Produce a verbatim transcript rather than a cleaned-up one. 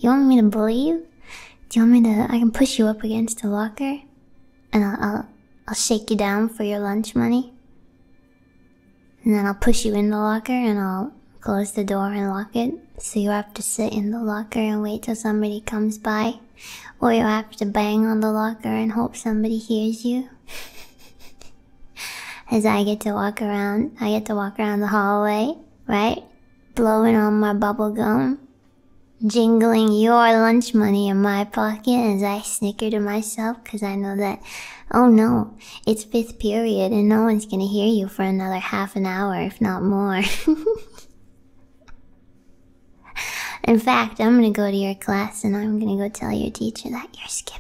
You want me to bully you? Do you want me to? I can push you up against the locker, and I'll I'll, I'll shake you down for your lunch money, and then I'll push you in the locker, and I'll close the door and lock it, so you have to sit in the locker and wait till somebody comes by, or you have to bang on the locker and hope somebody hears you. As I get to walk around, I get to walk around the hallway, right? Blowing on my bubble gum, jingling your lunch money in my pocket as I snicker to myself, because I know that, oh no, it's fifth period and no one's gonna hear you for another half an hour, if not more. In fact, I'm gonna go to your class and I'm gonna go tell your teacher that you're skipping.